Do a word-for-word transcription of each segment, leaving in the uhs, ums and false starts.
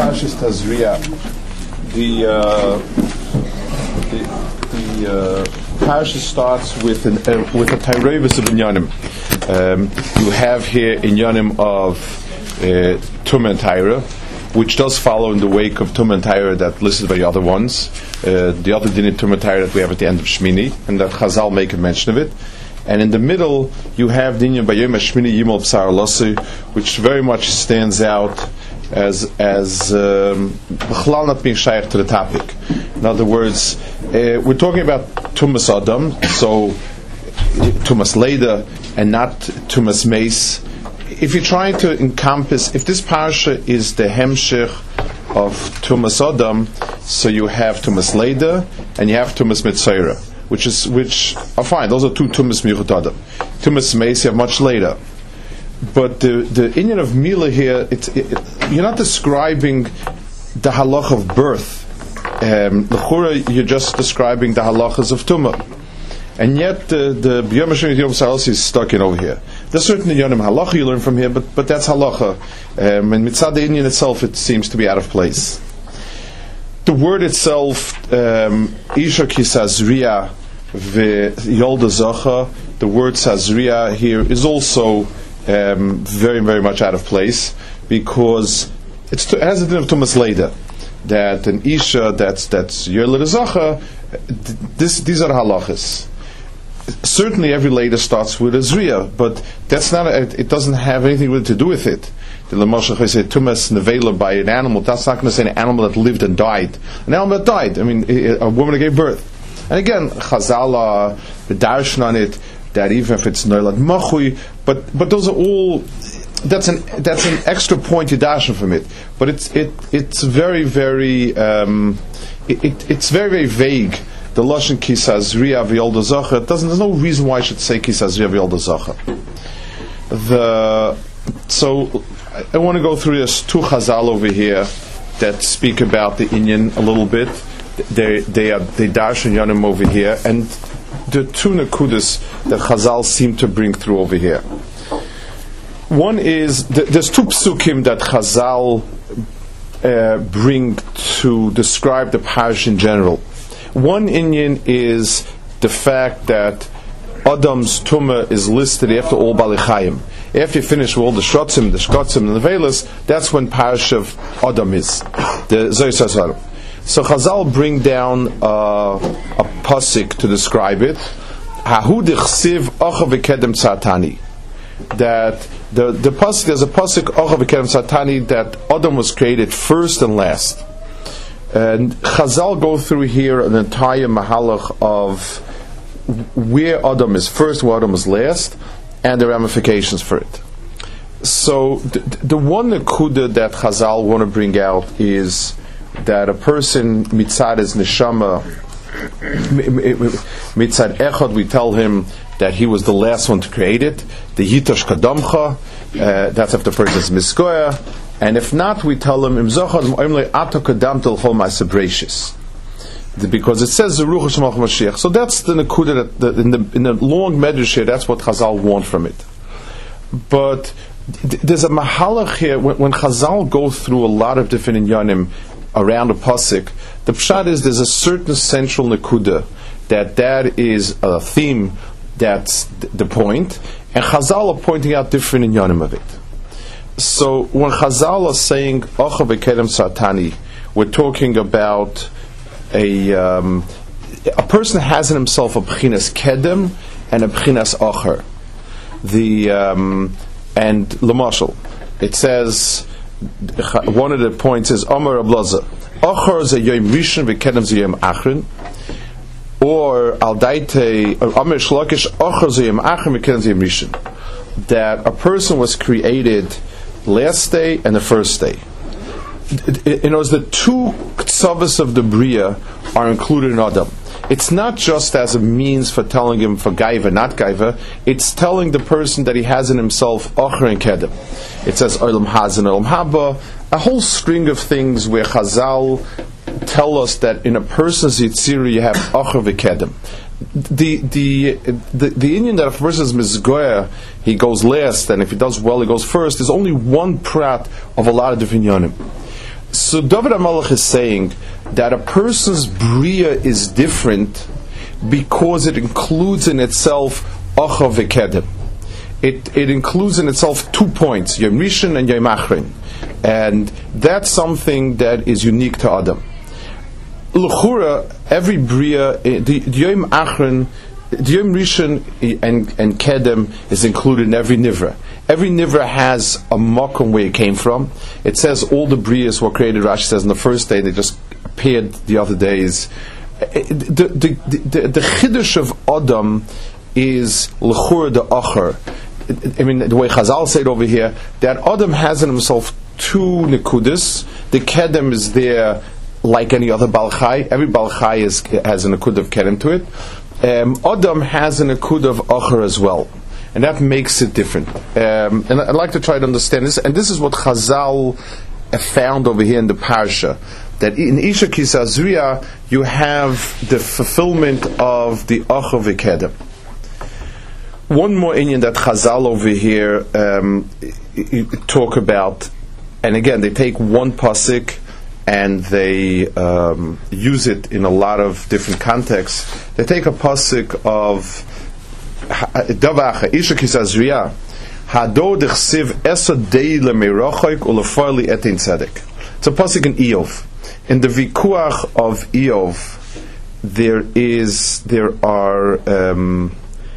Parshas Tazria, the uh, the, the uh, Parsha starts with an uh, with a Tairevis of Inyanim. Um, you have here Inyanim of uh, Tum and Taira, which does follow in the wake of Tum and Taira that listed by the other ones. Uh, the other din in Tum and Taira that we have at the end of Shmini, and that Chazal make a mention of it. And in the middle, you have Dinyan Bayom Shmini Yimol B'Sar Lasi, which very much stands out as as um, not being shaykh to the topic. In other words, uh, we're talking about Tumas Adam, so Tumas Leda, and not Tumas Mace. If you're trying to encompass, if this parsha is the hemshech of Tumas Adam, so you have Tumas Leda and you have Tumas Mitzayra, which is which are fine. Those are two Tumas Michut Adam. Tumas Mace you have much later. But the the inyan of Mila here, it's, it, you're not describing the halach of birth. Um, L'chura, you're just describing the halachas of Tumah. And yet the the B'yom Hashem Yom Salos is stuck in over here. There's certain inyanim halacha you learn from here, but but that's halacha. Um, and mitzad the inyan itself, it seems to be out of place. The word itself, Isha ki sazria v'yolda zacha, the word sazria here is also um, very, very much out of place, because it's to, it has a din of Tumas Leda, that an Isha that's that's yolda zacha, this these are halachas. Certainly every Leda starts with a zriya, but that's not a, it doesn't have anything really to do with it. The Lamashach say tumas nevela by an animal. That's not going to say an animal that lived and died. An animal that died. I mean, a woman that gave birth. And again, Chazal the darshan on it that even if it's noilad machui, but but those are all. That's an that's an extra point you darshan from it. But it's it it's very very um, it, it it's very very vague. The lashon kisazriya v'yolda zacha. It doesn't. There's no reason why I should say kisazriya v'yolda zacha. The so. I want to go through this two Chazal over here that speak about the Inyan a little bit. They they are they darshan Yanim over here, and the two Nakudas that Chazal seem to bring through over here. One is there's two psukim that Chazal uh, bring to describe the parish in general. One Inyan is the fact that Adam's tumah is listed after all Bali Chayim. After you finish with all the Shrotzim, the Shkotzim, and the Velas, that's when Parish of Adam is. The Zoyis. So Chazal bring down uh, a pasuk to describe it. Hahu d'chsiv ocha v'kedem tzatani. That the the pasuk, there's a pasuk ocha v'kedem tzatani that Adam was created first and last. And Chazal go through here an entire mahalach of where Adam is first, where Adam is last, and the ramifications for it. So the, the one nekuda that Chazal want to bring out is that a person mitzad is neshama, mitzad echad, we tell him that he was the last one to create it. The yitash kadamcha, uh, that's if the person is miskoya, and if not, we tell him im zochad mo'imle ato kadam tel chol ma'asebreshis. Because it says the Ruach Shemach Mashiach. So that's the Nakuda that, that in the in the long medrash here, that's what Chazal want from it. But th- there's a mahalach here when, when Chazal go through a lot of different inyanim around a pasuk. The pshat is there's a certain central Nakuda that that is a theme. That's th- the point, and Chazal are pointing out different inyanim of it. So when Chazal are saying Ocha v'kedem satani, we're talking about A um, a person has in himself a b'chinas kedem and a b'chinas acher. The um, and l'mashal, it says one of the points is Amar Ablaza acher ze yom rishon v'kedem ze yom achrin, or al daite Amar shlokish acher ze yom achrin v'kedem ze yom rishon, that a person was created last day and the first day. You know, the two ksavas of the Bria are included in Adam. It's not just as a means for telling him for gaiva, not gaiva. It's telling the person that he has in himself acher and kedem. It says olam haz and olam haba, a whole string of things where Chazal tell us that in a person's yitzira you have acher v'kedem. The the the the Indian that if a person is mizgoya, he goes last, and if he does well, he goes first. There's only one prat of a lot of different yonim. So David HaMelech is saying that a person's bria is different because it includes in itself acha v'kedem. It it includes in itself two points, Yom Rishon and Yom Achron, and that's something that is unique to Adam. L'chura, every bria, the Yom Achron, the Yom Rishon and and Kedem is included in every nivra. Every nivra has a makom where it came from. It says all the brias were created. Rashi says on the first day, they just appeared the other days. The the the, the chiddush of Adam is l'chura the acher. I mean, the way Chazal say it over here, that Adam has in himself two nekudas. The Kedem is there like any other Baal Chai. Every Baal Chai is, has a nekud of Kedem to it. Um, Adam has a nekud of Acher as well. And that makes it different. Um, and I'd like to try to understand this. And this is what Chazal found over here in the Parsha. That in Isha Kisazriya, you have the fulfillment of the Acher v'Kedem. One more inyan that Chazal over here um, talk about, and again they take one pasuk and they um, use it in a lot of different contexts. They take a pasuk of Davacha Isha Kisazriya Hado dechsiv esodei lemerochik ulefarli etin tzedek. It's a pasuk in Eov. In the vikuach of Eov, there is there are. Um,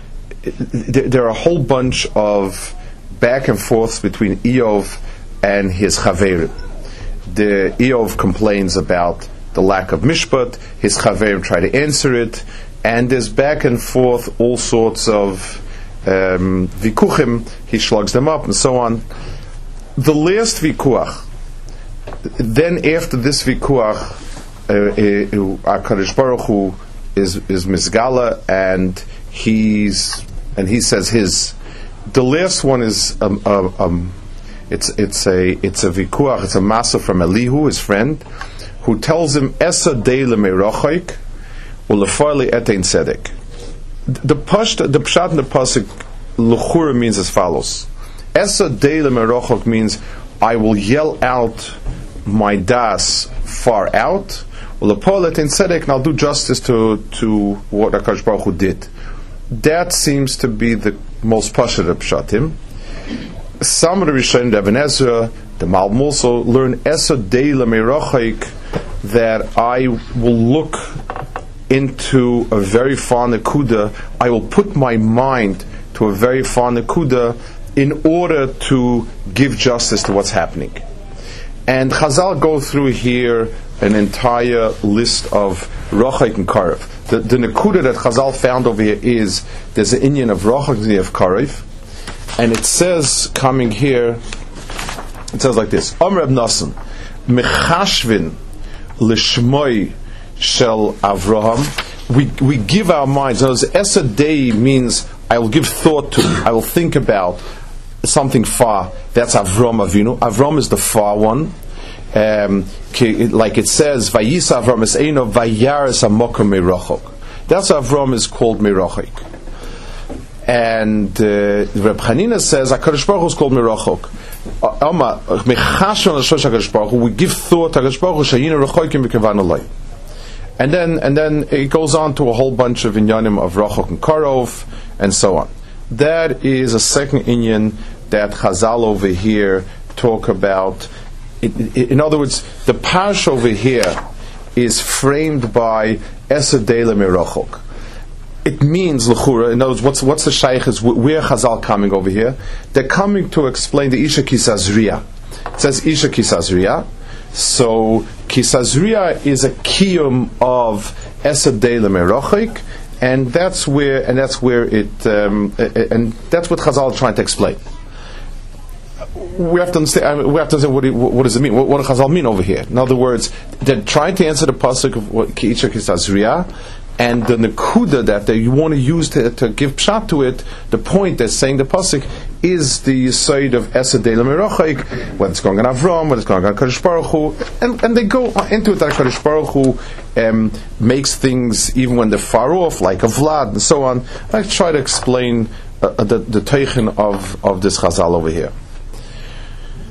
There are a whole bunch of back and forths between Eov and his Chaverim. The Eov complains about the lack of mishpat, his Chaverim try to answer it, and there's back and forth all sorts of um, vikuchim, he slugs them up and so on. The last vikuach, then after this vikuach, uh, uh, HaKadosh Baruch Hu is, is Mizgala, and he's and he says his. The last one is um, um, um, it's it's a it's a vikuach, it's a masa from Elihu, his friend, who tells him Esa dei lemerochik ulefarli etein tzedek. The pashta, the pshat in the pasuk l'chura means as follows: Esa dei lemerochik means I will yell out my das far out. Ulefarli etein tzedek, and I'll do justice to to what HaKadosh Baruch Hu did. That seems to be the most pashut of pshatim. Some of the Rishonim, the Ibn Ezra, the Malbim also learn Esa dei lemerochik, that I will look into a very far nekuda. I will put my mind to a very far nekuda in order to give justice to what's happening. And Chazal go through here an entire list of rochik and karev. The, the nekuda that Chazal found over here is there's an inyan of rochik and of karev, and it says coming here, it says like this: Amr Reb Nosson, mechashvin lishmoi shel Avraham. We we give our minds. Now, Esa dei means I will give thought to, I will think about something far. That's Avram Avinu. Avram is the far one. Um, like it says, Vayisa Avram es Eino Vayaris Amokum Mirochok. That's Avram is called Mirochik. And uh, Reb Chanina says HaKadosh Baruch Hu is called Mirochok. Oma Mechashon L'Shosh HaKadosh Baruch Hu. We give thought to HaKadosh Baruch Hu Shayina Rechokim B'Kevan Olay. And then and then it goes on to a whole bunch of inyanim of Rochok and Karov and so on. That is a second inyan that Chazal over here talk about. It, it, in other words, the parsha over here is framed by Esa dei lemerochok. It means l'chura. In other words, what's what's the shaykh is where Chazal coming over here? They're coming to explain the Isha Kisazriya. It says Isha Kisazriya. So Kisazriya is a kiyum of Esa dei lemerochok, and that's where and that's where it um, and that's what Chazal is trying to explain. We have to understand. I mean, we have to understand what, it, what does it mean. What, what does Chazal mean over here? In other words, they're trying to answer the pasuk of what Ki'isha Kisazriya, and the nekuda that they want to use to, to give pshat to it. The point they're saying the pasuk is the side of Esa dei lemerochik, whether it's going on Avram, whether it's going on Kadosh Baruch Hu, and and they go into it that Kadosh Baruch Hu um, makes things even when they're far off, like a Vlad and so on. I try to explain uh, the the teichin of of this Chazal over here.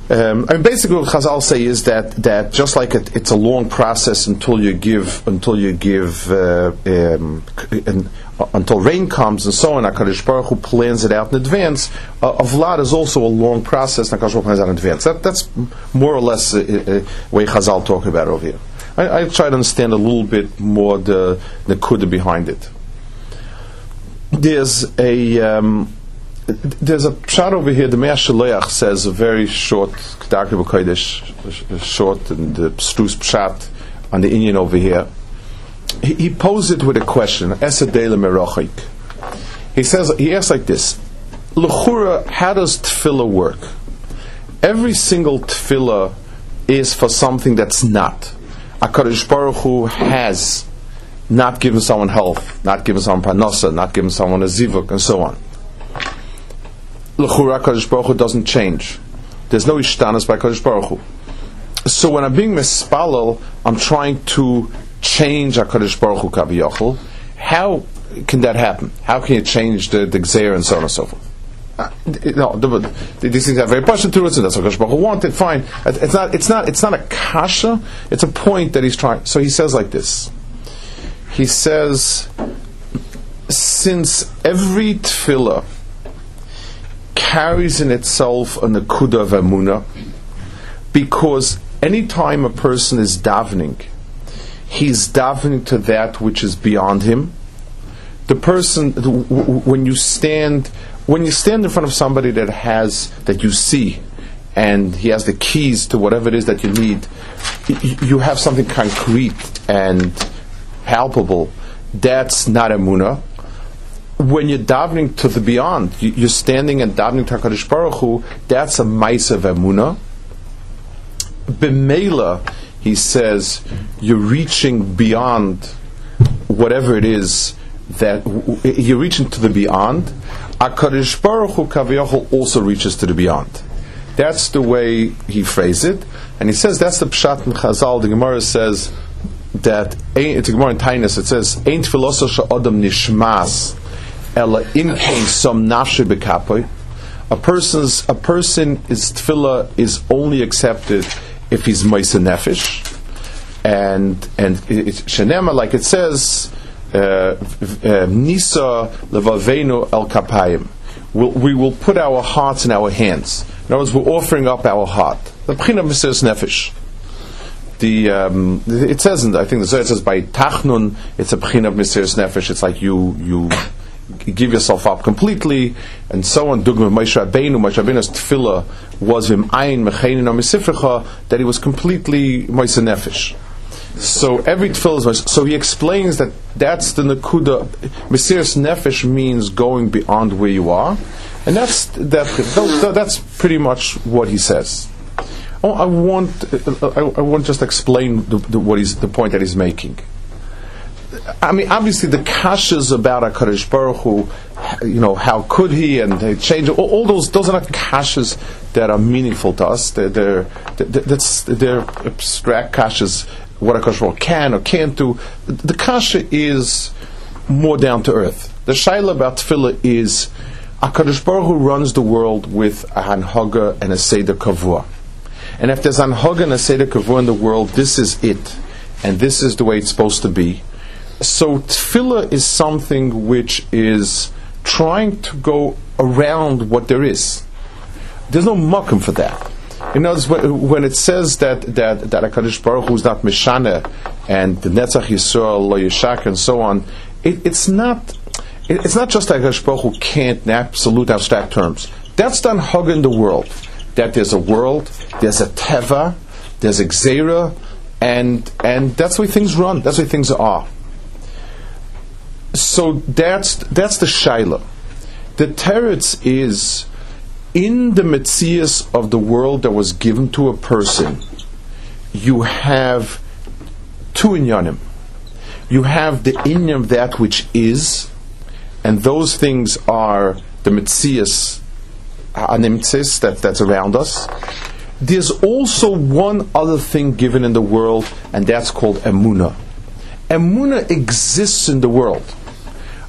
Um, I mean, basically, what Chazal say is that that just like it, it's a long process until you give until you give uh, um, and, uh, until rain comes and so on. HaKadosh Baruch Hu plans it out in advance. Uh, a vlad is also a long process. And HaKadosh Baruch Hu plans it out in advance. That, that's more or less the uh, uh, way Chazal talk about it over here. I, I try to understand a little bit more the the kuda behind it. There's a um, There's a pshat over here. The Me'ah Shaleach says a very short, Kedarkei B'Kodesh, short and the Strus pshat on the Inyan over here. He, he posed it with a question. Esadei le'merochik. He says, he asks like this: L'chura, how does tefillah work? Every single tefillah is for something that's not. HaKadosh Baruch Hu has not given someone health, not given someone parnasa, not given someone a zivuk, and so on. L'chura, HaKadosh Baruch Hu doesn't change. There's no ishtanas by HaKadosh Baruch Hu. So when I'm being mispalel, I'm trying to change HaKadosh Baruch Hu kaviyachol. How can that happen? How can you change the, the gzeir and so on and so forth? Uh, no, the, the, these things have very partial to it, and that's what HaKadosh Baruch Hu wanted. Fine. It's not. It's not. It's not a kasha. It's a point that he's trying. So he says like this. He says, since every tefillah carries in itself a nekuda of emunah, because any time a person is davening, he's davening to that which is beyond him. The person, when you stand, when you stand in front of somebody that has, that you see, and he has the keys to whatever it is that you need, you have something concrete and palpable. That's not emunah. When you're davening to the beyond, you're standing and davening to HaKadosh Baruch Hu, that's a ma'aseh of emunah. B'meila, he says, you're reaching beyond whatever it is that you're reaching to the beyond. HaKadosh Baruch Hu kaviyachol also reaches to the beyond. That's the way he phrased it, and he says that's the pshat in Chazal. The Gemara says that it's a Gemara in Tainus. It says, "Ein tfiloso she'adam nishmas." A person's a person is tefillah is only accepted if he's ma'aseh nefesh, and and it's shenema, like it says, nisa levavenu el kapayim. We will put our hearts in our hands. In other words, we're offering up our heart. The b'china mesiras nefesh. The um, it says, in, I think the Zohar says by tachnun, it's a b'china mesiras nefesh. It's like you you. give yourself up completely, and so on. Dugma Moshe Rabbeinu, Moshe Rabbeinu's tefillah was vim ayin mecheinin misifrecha, that he was completely ma'aseh nefesh. So every tefillah is, so he explains that that's the nekuda. Mesiras nefesh means going beyond where you are, and that's that. That's pretty much what he says. Oh, I want I, I want just explain the, the, what he's the point that he's making. I mean, obviously, the kashas about HaKadosh Baruch Hu, you know, how could he, and they change, all, all those, those are not kashas that are meaningful to us. They're, they're, they're, that's, they're abstract kashas, what HaKadosh Baruch Hu can or can't do. The, the kasha is more down to earth. The shaila about tefillah is, HaKadosh Baruch Hu runs the world with a hanhaga and a seder kavua. And if there's hanhaga and a seder kavua in the world, this is it. And this is the way it's supposed to be. So tefillah is something which is trying to go around what there is. There's no makom for that. You know, when it says that that that HaKadosh Baruch Hu is not Mishana and the Netzach Yisrael Lo Yishak and so on, it, it's not it, it's not just that HaKadosh Baruch Hu can't in absolute abstract terms. That's done hug in the world. That there's a world, there's a teva, there's a gzeira, and and that's the way things run. That's the way things are. So that's that's the shaila. The teretz is in the metzias of the world that was given to a person. You have two inyanim. You have the inyan of that which is, and those things are the metzias, animtzis that that's around us. There's also one other thing given in the world, and that's called emunah. Emunah exists in the world.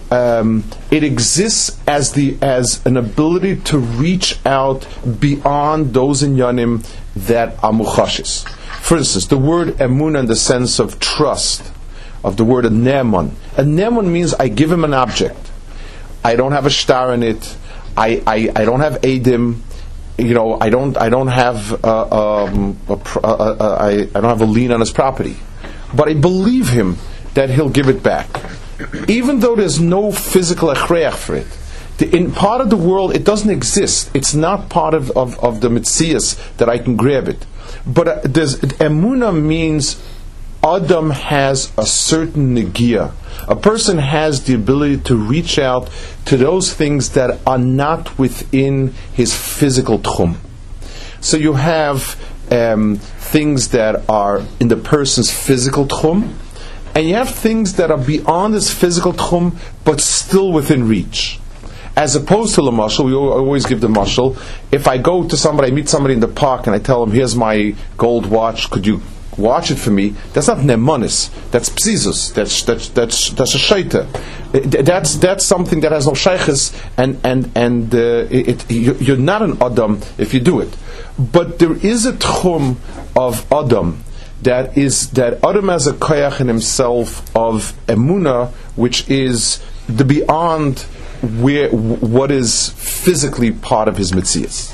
um, it exists as the as an ability to reach out beyond those inyanim that are muchashis. For instance, the word emunah in the sense of trust, of the word ne'eman. A ne'eman means I give him an object. I don't have a star in it. I, I, I don't have edim. You know, I don't I don't have uh, um, a, a, a, a, I, I don't have a lien on his property, but I believe him that he'll give it back, even though there's no physical achreach for it. The, in part of the world, it doesn't exist. It's not part of, of, of the mitzias that I can grab it. But uh, there's emunah means Adam has a certain negia. A person has the ability to reach out to those things that are not within his physical tchum. So you have um, things that are in the person's physical tchum, and you have things that are beyond his physical tchum, but still within reach. As opposed to the mashal, we always give the mashal. If I go to somebody, I meet somebody in the park, and I tell them, "Here's my gold watch. Could you watch it for me?" That's not ne'emanis. That's psizus. That's that's that's that's a shaita. That's that's something that has no shaykhis, and and and uh, it, it, you're not an adam if you do it. But there is a tchum of adam that is that adam has a koyach in himself of emunah, which is the beyond where what is physically part of his mitzias.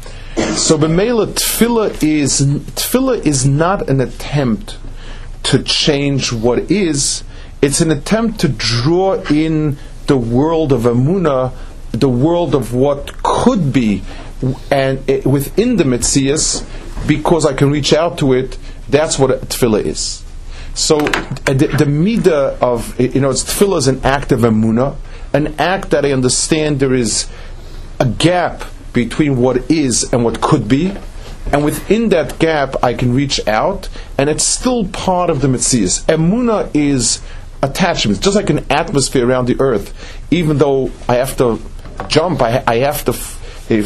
So b'meila tefillah is tefillah is not an attempt to change what is. It's an attempt to draw in the world of emunah, the world of what could be, and it, within the mitzias, because I can reach out to it. That's what tefillah is. So the, the midah of you know, it's tefillah is an act of emunah, an act that I understand there is a gap between what is and what could be, and within that gap I can reach out, and it's still part of the mitzias. Emunah is attachment, just like an atmosphere around the earth. Even though I have to jump, I, I have to f-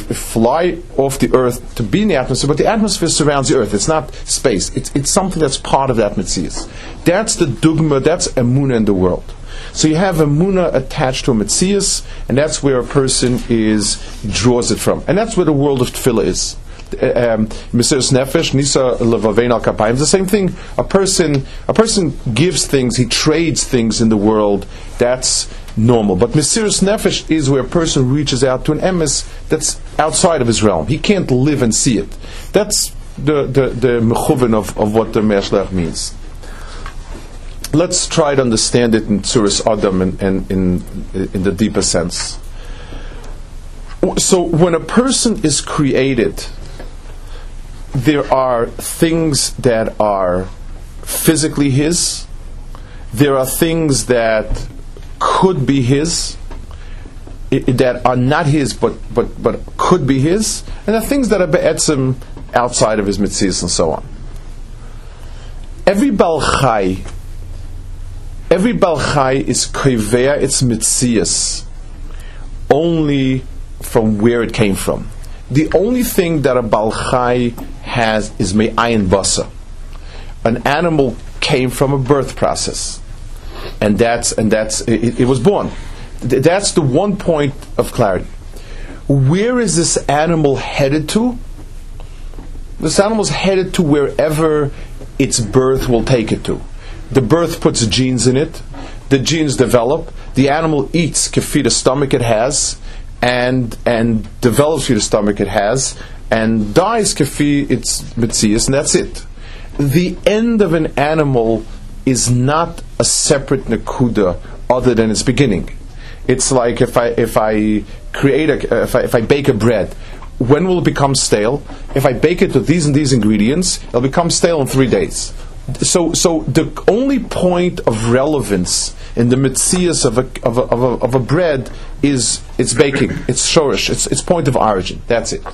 fly off the earth to be in the atmosphere, but the atmosphere surrounds the earth. It's not space. It's, it's something that's part of that mitzias. That's the dugma, that's emunah in the world. So you have emunah attached to a mitzias, and that's where a person is draws it from, and that's where the world of tefillah is. Mesiras nefesh, nisa levavein al kapayim. It's the same thing. A person, a person gives things, he trades things in the world. That's normal. But mesiras nefesh is where a person reaches out to an emes that's outside of his realm. He can't live and see it. That's the the the mechuven of, of what the Meshlech means. Let's try to understand it in Tzuras Adam and in, in, in the deeper sense. So when a person is created, there are things that are physically his, there are things that could be his, I, that are not his but, but, but could be his, and there are things that are be'etzim outside of his mitzvahs and so on. Every Baal Chai Every Baal Chai is koveya its mitzias only from where it came from. The only thing that a Baal Chai has is me'ayin basa. An animal came from a birth process, and that's and that's it, it was born. That's the one point of clarity. Where is this animal headed to? This animal is headed to wherever its birth will take it to. The birth puts genes in it. The genes develop. The animal eats kefi the stomach it has, and and develops the stomach it has, and dies kefi its mitzias, and that's it. The end of an animal is not a separate nakuda other than its beginning. It's like if I if I create a if I, if I bake a bread. When will it become stale? If I bake it with these and these ingredients, it'll become stale in three days. So, so the only point of relevance in the mitzias of a of a, of a of a bread is its baking, its shorish, its its point of origin. That's it.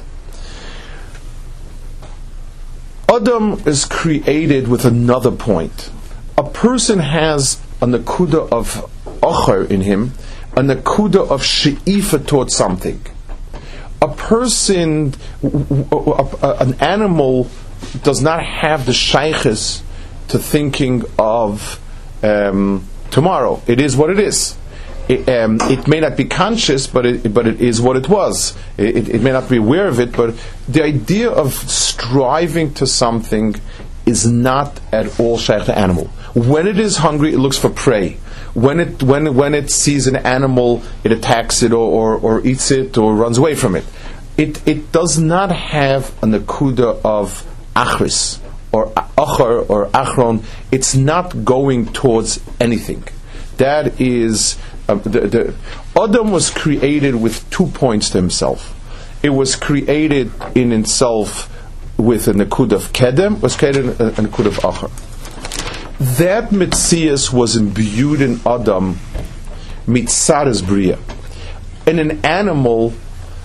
Adam is created with another point. A person has a nakuda of ocher in him, a nakuda of she'ifa towards something. A person, an animal, does not have the shaykhis to thinking of um, tomorrow. It is what it is. it, um, it may not be conscious, but it, but it is what it was. It, it may not be aware of it, but the idea of striving to something is not at all shaykh to animal. When it is hungry, it looks for prey. When it when when it sees an animal, it attacks it or, or, or eats it or runs away from it. It it does not have a nakuda of achris or achar or achron. It's not going towards anything. That is uh, the, the Adam was created with two points to himself. It was created in itself with a nakuda of kedem. Was created a, a nakuda of achar. That mitzias was imbued in Adam mitzaras bria. In an animal,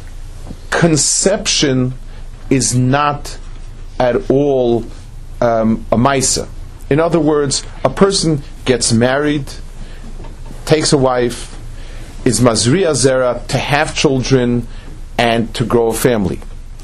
conception is not at all um, a maisa. In other words, a person gets married, takes a wife, is mazriya zera to have children and to grow a family.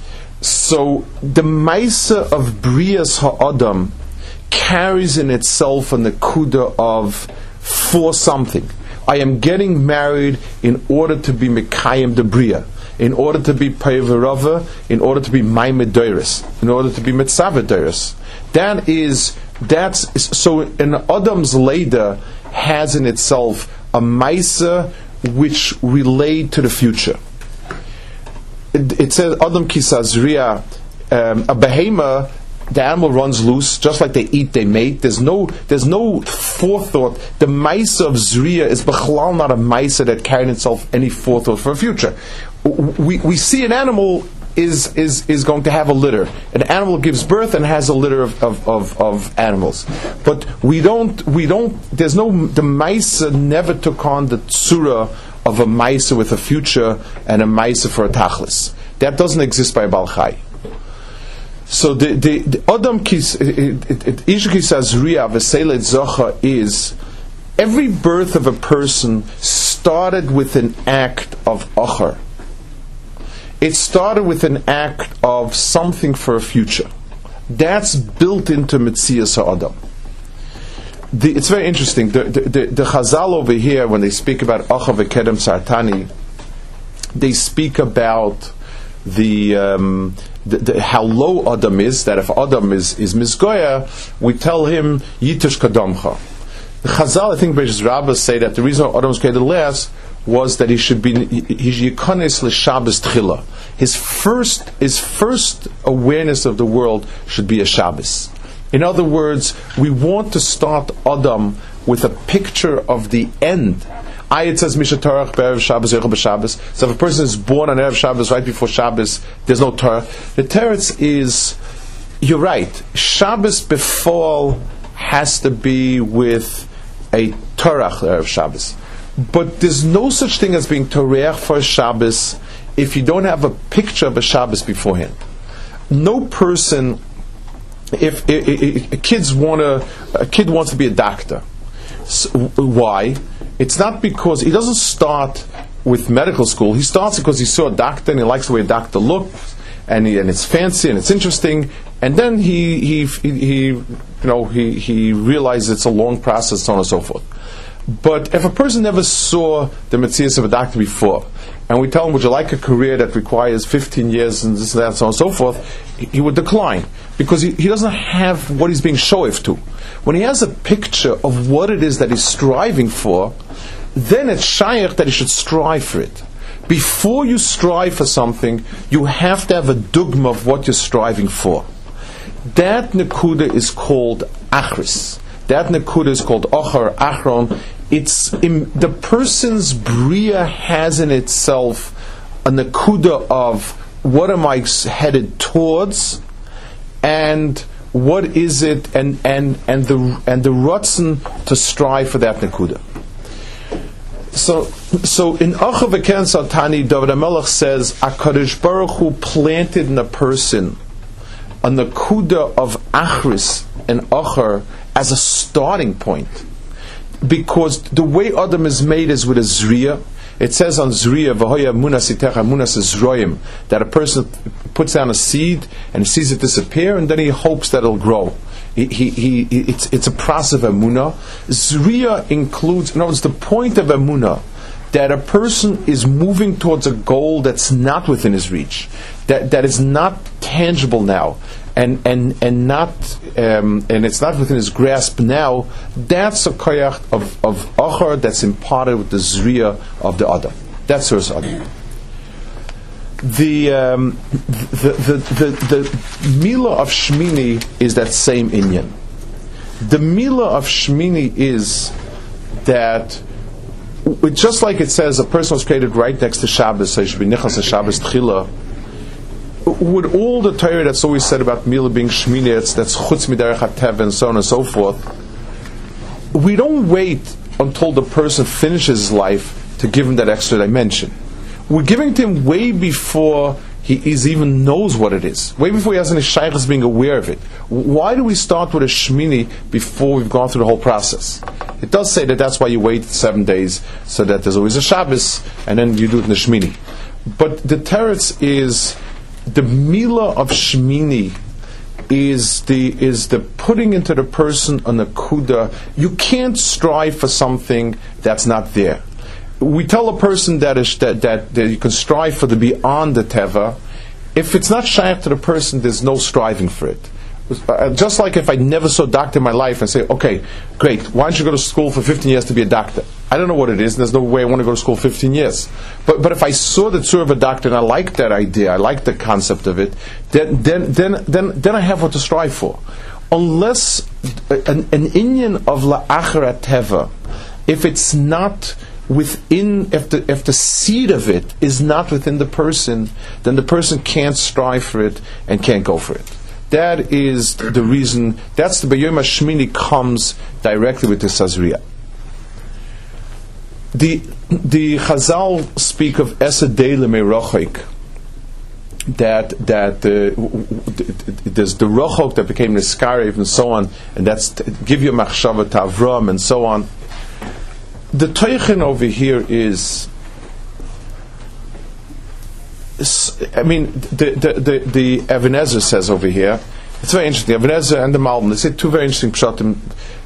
So the maisa of brias ha'adam carries in itself a nakuda of for something. I am getting married in order to be mekayim de bria, in order to be peiverava, in order to be maimedoris, in order to be mitzavadoris. That is, that's so. An Adam's Leda has in itself a maisa which relate to the future. It, it says Adam kisazriya, um, a behema. The animal runs loose, just like they eat, they mate. There's no, there's no forethought. The maisa of zriya is b'chalal not a maisa that carried itself any forethought for a future. We we see an animal is is is going to have a litter. An animal gives birth and has a litter of of, of, of animals, but we don't we don't. There's no the maisa never took on the tsura of a maisa with a future and a maisa for a tachlis. That doesn't exist by a Baal Chai. So the the, the Adam kis Ishkis Azriya Veselet Zocha is every birth of a person started with an act of achar. It started with an act of something for a future. That's built into Metzias HaAdam. The, it's very interesting. The, the, the, the Chazal over here, when they speak about achar v'kedem sartani, they speak about the, um, the, the how low Adam is. That if Adam is is misgoya, we tell him yitish kadamcha. The Chazal, I think, Beis Rabbah say that the reason Adam was created last was that he should be his yikonis l'Shabbos tchila. His first his first awareness of the world should be a Shabbos. In other words, we want to start Adam with a picture of the end. Ayat says Misha Torah be'erev Shabbos yochel b'Shabbos. So if a person is born on erev Shabbos right before Shabbos, there's no Torah. The teretz is, you're right. Shabbos before has to be with a Torah erev Shabbos, but there's no such thing as being Torah for Shabbos if you don't have a picture of a Shabbos beforehand. No person, if, if, if, if kids want to, a kid wants to be a doctor. So, why? It's not because he doesn't start with medical school. He starts because he saw a doctor and he likes the way a doctor looks, and he, and it's fancy and it's interesting. And then he he he you know he he realizes it's a long process, so on and so forth. But if a person never saw the metzias of a doctor before, and we tell him, would you like a career that requires fifteen years and this and that, so on and so forth, he, he would decline, because he, he doesn't have what he's being shoif to. When he has a picture of what it is that he's striving for, then it's shaykh that he should strive for it. Before you strive for something, you have to have a dogma of what you're striving for. That nekuda is called achris. That nekuda is called ochar, achron. It's in, the person's bria has in itself a nekuda of what am I headed towards, and what is it, and and and the and the rutzen to strive for that nekuda. So, so in Achar v'Kedem Sartani, David HaMelech says, HaKadosh Baruch Hu planted in a person a nekuda of achris and achar as a starting point, because the way Adam is made is with a zriya. It says on zriya, v'hoya munas itecha munas zroyim, that a person puts down a seed and sees it disappear, and then he hopes that it'll grow. He, he, he, it's, it's a process of emunah. Zriya includes, in other words, the point of emunah that a person is moving towards a goal that's not within his reach, that that is not tangible now, and and and not um, and it's not within his grasp now, that's a koyach of of achar that's imparted with the zriya of the adam. That's Suras Adam. The, um, the, the, the, the Mila of Shmini is that same inyan. The Mila of Shmini is that, just like it says, a person was created right next to Shabbos, so he should be Nichas Shabbos Tchila. With all the Torah that's always said about Mila being Shmini, it's, that's Chutz Miderech HaTev and so on and so forth, we don't wait until the person finishes his life to give him that extra dimension. We're giving it to him way before he is even knows what it is. Way before he has any shaykhs being aware of it. Why do we start with a shmini before we've gone through the whole process? It does say that that's why you wait seven days, so that there's always a Shabbos, and then you do it in the shmini. But the teretz is, the mila of shmini is the is the putting into the person a nakuda. You can't strive for something that's not there. We tell a person that, is, that, that, that you can strive for the beyond the teva. If it's not shaykh to the person, there's no striving for it. Uh, just like if I never saw a doctor in my life and say, okay, great, why don't you go to school for fifteen years to be a doctor? I don't know what it is, and there's no way I want to go to school fifteen years. But but if I saw the tzur of a doctor and I like that idea, I like the concept of it, then then then then, then I have what to strive for. Unless an, an inyan of la'achar teva, if it's not within, if the if the seed of it is not within the person, then the person can't strive for it and can't go for it. That is the reason. That's the B'yom HaShmini comes directly with the Sazriya. The the Chazal speak of Esadei L'Meirochik, that that uh, there's the Rochok that became the Skarev and so on, and that's to give you Machshava Tavram and so on. The Teichen over here is, I mean, the the the, the Even Ezer says over here, it's very interesting. Even Ezer and the Malbim, they say two very interesting pshatim.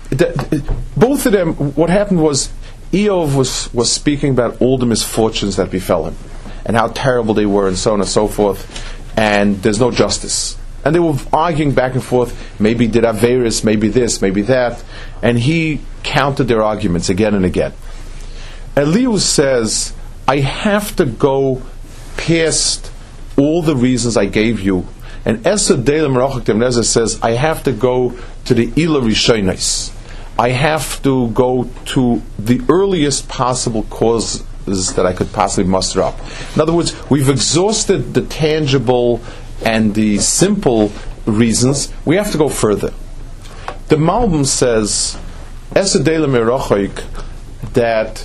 Both of them, what happened was, Eov was was speaking about all the misfortunes that befell him, and how terrible they were, and so on and so forth, and there's no justice. And they were arguing back and forth, maybe did Averis, maybe this, maybe that, and he countered their arguments again and again. Elihu says, I have to go past all the reasons I gave you, and Esed Deilem Rachak Temnezah says, I have to go to the Ila Rishonos. I have to go to the earliest possible causes that I could possibly muster up. In other words, we've exhausted the tangible and the simple reasons. We have to go further. The Malbim says, Esadei L'Meirochik, that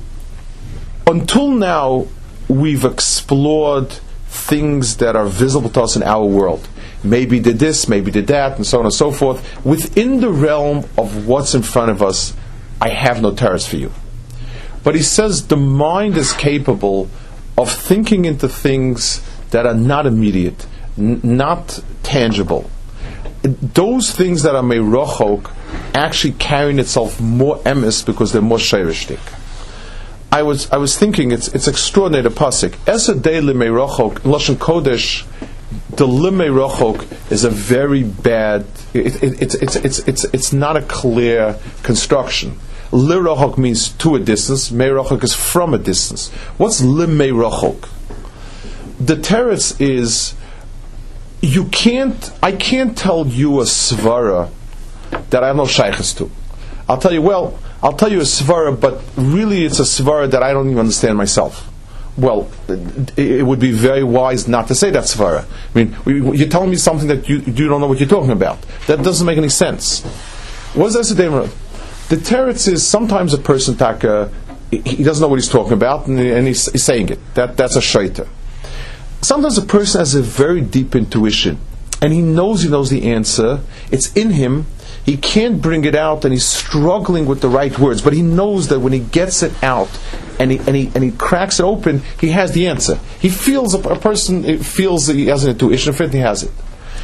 until now we've explored things that are visible to us in our world. Maybe did this, maybe did that, and so on and so forth. Within the realm of what's in front of us, I have no terrors for you. But he says the mind is capable of thinking into things that are not immediate, n- not tangible. Those things that are meirochok actually carrying itself more emes because they're more sheirishtik. I was I was thinking it's it's extraordinary, the pasuk Esadei L'Meirochok Lashon Kodesh. The L'Meirochok is a very bad. It, it, it's it's it's it's it's not a clear construction. L'Rochok means to a distance. Meirochok is from a distance. What's L'Meirochok? The teretz is, you can't. I can't tell you a svara that I have no shaykhs to. I'll tell you. Well, I'll tell you a svara, but really it's a svara that I don't even understand myself. Well, it, it would be very wise not to say that svara. I mean, you're telling me something that you, you don't know what you're talking about. That doesn't make any sense. What is that? The teretz is sometimes a person taka, he doesn't know what he's talking about, and, and he's, he's saying it. That that's a shaita. Sometimes a person has a very deep intuition, and he knows he knows the answer. It's in him. He can't bring it out, and he's struggling with the right words. But he knows that when he gets it out, and he and he and he cracks it open, he has the answer. He feels a, a person feels that he has an intuition, and he has it.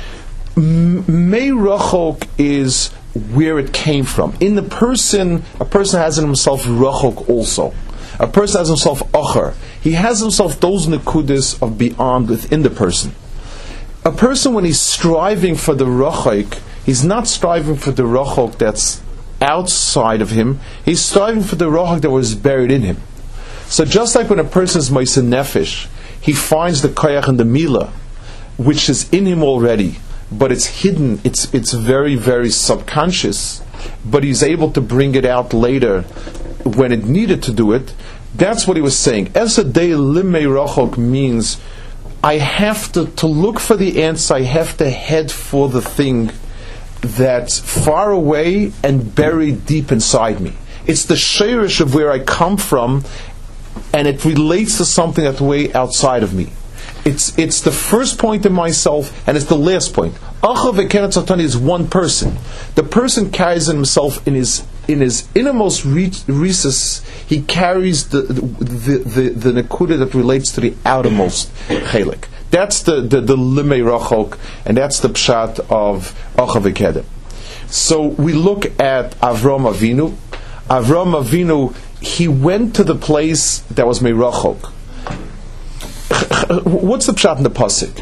Meirochok is where it came from. In the person, a person has in himself rochok also. A person has himself Acher. He has himself those Nekudas of beyond within the person. A person, when he's striving for the Rachok, he's not striving for the Rachok that's outside of him. He's striving for the Rachok that was buried in him. So just like when a person is Ma'aseh Nefesh, he finds the Koyach and the Mila, which is in him already, but it's hidden, it's it's very, very subconscious, but he's able to bring it out later when it needed to do it. That's what he was saying. Esadei Limei Rachok means I have to, to look for the answer, I have to head for the thing that's far away and buried deep inside me. It's the sheirish of where I come from, and it relates to something that's way outside of me. It's it's the first point in myself, and it's the last point. Achav V'Kenet Satani is one person. The person carries in himself, in his in his innermost recess, he carries the the the, the, the nekuda that relates to the outermost chelik. That's the the, the limei rachok, and that's the pshat of Achav V'Kenet. So we look at Avram Avinu. Avram Avinu, he went to the place that was meirachok. What's the pshat in the pasuk?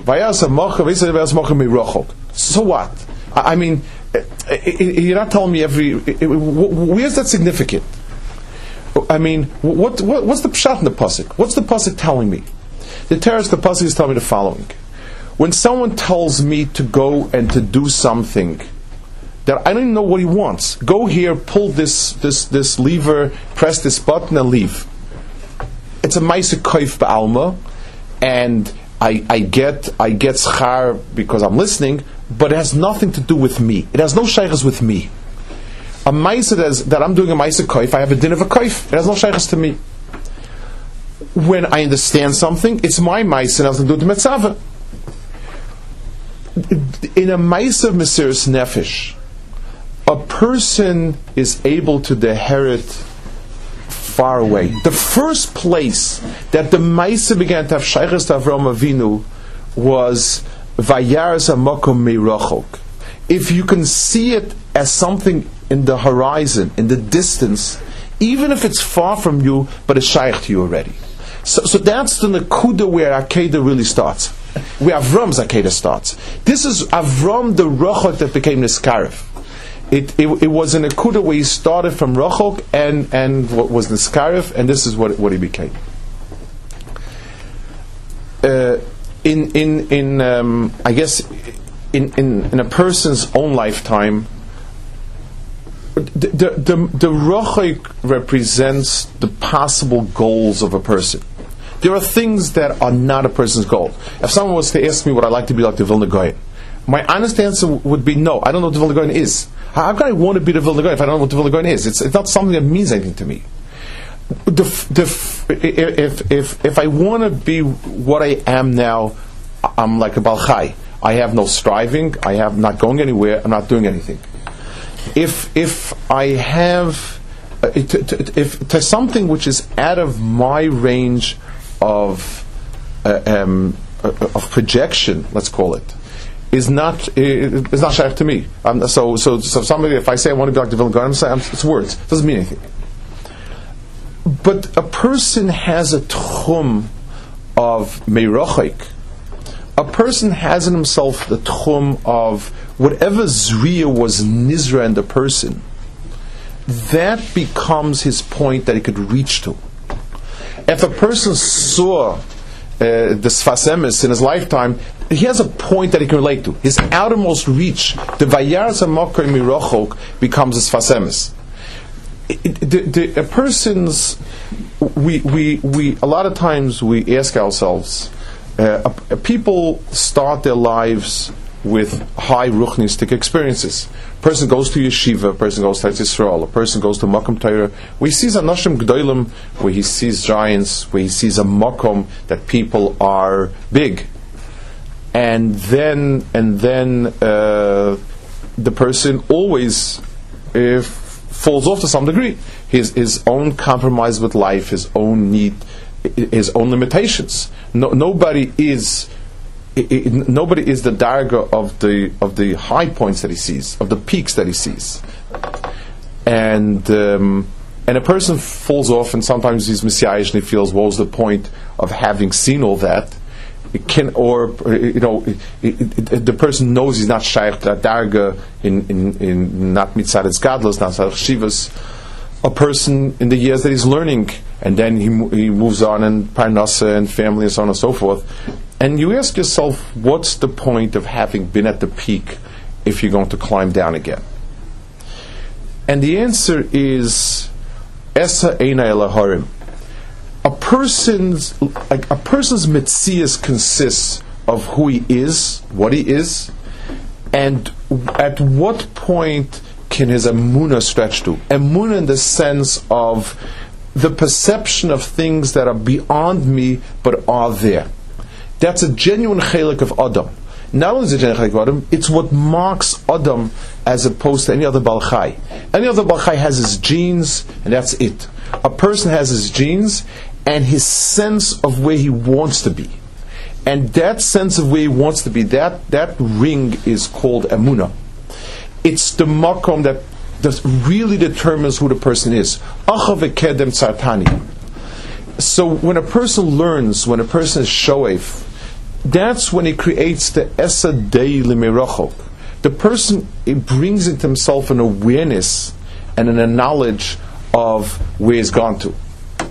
So what? I mean, you're not telling me every. Where's that significant? I mean, what, what what's the pshat in the pasuk? What's the pasuk telling me? The teretz, the pasuk is telling me the following: when someone tells me to go and to do something that I don't even know what he wants, go here, pull this this this lever, press this button, and leave. It's a ma'aseh koif ba'alma. And I, I get I get schar because I'm listening, but it has nothing to do with me. It has no shaykhs with me. A ma'aseh that, that I'm doing a ma'aseh koif, I have a din of a koif. It has no shaykhs to me. When I understand something, it's my ma'aseh, and I have to do it to metzavah. In a ma'aseh of Mesiras Nefesh, a person is able to deherit far away. The first place that the Maisa began to have shaykhs to Avram Avinu was Vayaras HaMakom Meirachok. If you can see it as something in the horizon, in the distance, even if it's far from you, but it's shaykh to you already. So, so that's the Nakuda where Akedah really starts. Where Avram's Akedah starts. This is Avram the Rachok that became Niskarif. It, it it was an Akuda where he started from Rachok and, and what was Niskarif, and this is what what he became. Uh, in in in um, I guess in, in in a person's own lifetime, the the the, the Rachok represents the possible goals of a person. There are things that are not a person's goal. If someone was to ask me what I'd like to be like the Vilna Gaon, my honest answer would be no. I don't know what the Vilna Gaon is. How can I want to be the Vilna Gaon if I don't know what the Vilna Gaon is? It's, it's not something that means anything to me. The, the, if if if I want to be what I am now, I'm like a Baal Chai. I have no striving. I have not going anywhere. I'm not doing anything. If if I have uh, to, to, if to something which is out of my range of uh, um, uh, of projection, let's call it, is not is not shaykh to me. Um, so, so, so somebody, if I say I want to be like the Vilna Gaon, I'm saying it's words. It doesn't mean anything. But a person has a tchum of meirachik. A person has in himself the tchum of whatever zriya was nizra in the person. That becomes his point that he could reach to. If a person saw Uh, the Sfas Emes in his lifetime, he has a point that he can relate to. His outermost reach, the Vayaras HaMakom Meirachok, becomes his Sfas Emes. The, the, a person's, we, we, we, a lot of times we ask ourselves, uh, uh, people start their lives with high ruchnistic experiences. A person goes to yeshiva, a person goes to Eretz Yisrael, a person goes to Makom Torah, where he sees a Nashim G'dolim, where he sees giants, where he sees a Makom that people are big. And then, and then uh, the person always uh, falls off to some degree. His his own compromise with life, his own need, his own limitations. No, nobody is. It, it, nobody is the darga of the of the high points that he sees, of the peaks that he sees, and um, and a person falls off, and sometimes he's messianic and he feels, what was the point of having seen all that? It can, or you know, it, it, it, the person knows he's not shaykh to that darga in in in not mitzad gadlus, not mitzad shivas. A person in the years that he's learning, and then he he moves on and parnasa and family and so on and so forth. And you ask yourself, what's the point of having been at the peak if you're going to climb down again? And the answer is Esa Eina Elaharim. A person's like a person's metzias consists of who he is, what he is, and at what point can his emunah stretch to? Emunah in the sense of the perception of things that are beyond me but are there. That's a genuine chelik of Adam. Not only is it a genuine chelik of Adam, it's what marks Adam as opposed to any other Baal Chai. Any other Baal Chai has his genes, and that's it. A person has his genes and his sense of where he wants to be. And that sense of where he wants to be, that, that ring is called emunah. It's the makom that, that really determines who the person is. Acha v'kedem tzartani. So when a person learns, when a person is shoef, that's when he creates the esa dei l'mirachok. The person, it brings into himself an awareness and a knowledge of where he's gone to.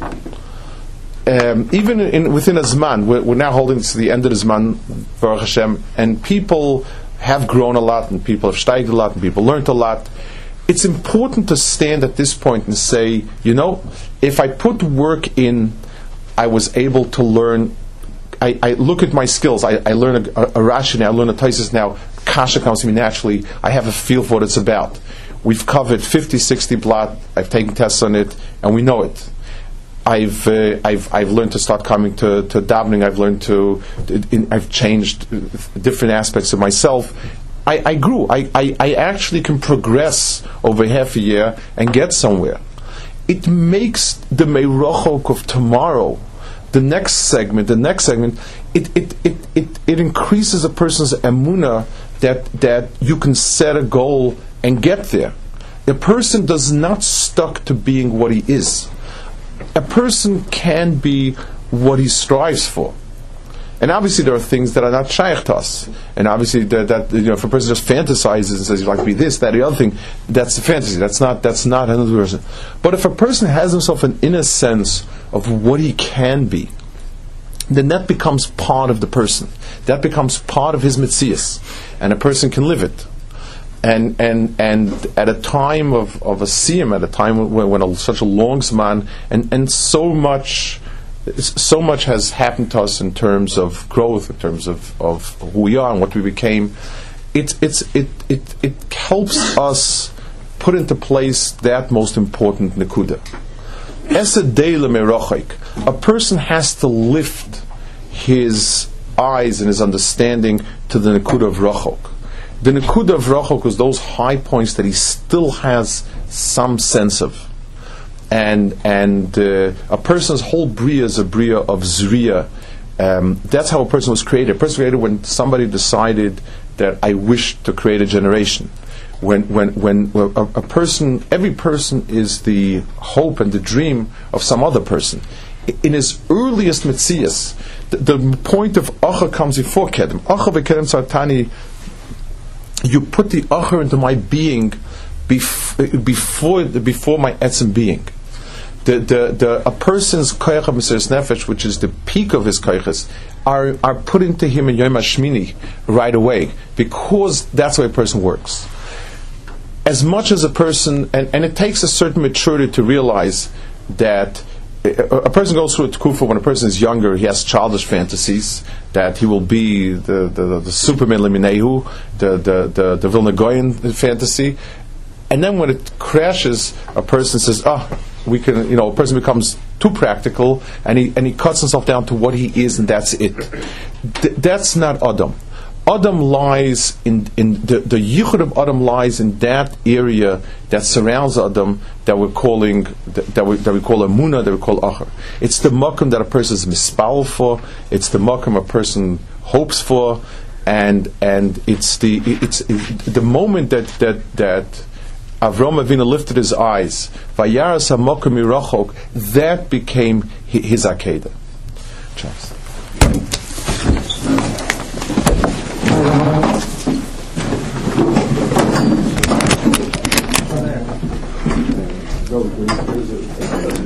Um, even in, within a Zman, we're, we're now holding to the end of the Zman, Baruch Hashem, and people have grown a lot, and people have steiged a lot, and people learned a lot. It's important to stand at this point and say, you know, if I put work in, I was able to learn. I, I look at my skills. I, I learn a, a, a Rashi now, I learn a Taisus now. Kasha comes to me naturally. I have a feel for what it's about. We've covered fifty, sixty blot. I've taken tests on it, and we know it. I've uh, I've I've learned to start coming to, to davening. I've learned to, in, I've changed different aspects of myself. I, I grew. I, I, I actually can progress over half a year and get somewhere. It makes the meirochok of tomorrow, the next segment, the next segment. It it, it, it, it increases a person's emunah that that you can set a goal and get there. The person does not stuck to being what he is. A person can be what he strives for, and obviously there are things that are not shaykh to us. And obviously that, that you know, if a person just fantasizes and says you like to be this, that, the other thing, that's a fantasy. That's not that's not another person. But if a person has himself an inner sense of what he can be, then that becomes part of the person. That becomes part of his metzias, and a person can live it. And and and at a time of, of a siyum, at a time when, when a, such a long zman, and, and so much so much has happened to us in terms of growth, in terms of, of who we are and what we became. It it's it it it helps us put into place that most important nekuda. A person has to lift his eyes and his understanding to the nekuda of rachok. The nekuda of rachok is those high points that he still has some sense of, and and uh, a person's whole bria is a bria of zriya. Um, that's how a person was created. A person was created when somebody decided that I wish to create a generation. When when when a, a person, every person is the hope and the dream of some other person. In his earliest metzias, the, the point of acha comes before kedem. Acha v'kedem sartani. You put the acher into my being bef- before before my etzem being. The the the a person's koyach of Mesiras Nefesh, which is the peak of his koyches, are are put into him in Yom HaShmini right away, because that's the way a person works. As much as a person, and, and it takes a certain maturity to realize that a, a person goes through a tkufa when a person is younger, he has childish fantasies that he will be the the, the, the Superman Leminehu, the the the, the Vilna Goyen fantasy, and then when it crashes, a person says, "Ah, oh, we can." You know, a person becomes too practical, and he and he cuts himself down to what he is, and that's it. Th- that's not Adam. Adam lies in, in the, the yichud of Adam lies in that area that surrounds Adam that we're calling that, that we that we call emunah, that we call acher. It's the makom that a person is mispal for. It's the makom a person hopes for, and and it's the it's it, the moment that that that Avram Avinu lifted his eyes. Vayaras hamokum mirachok. That became his Akedah. Charles.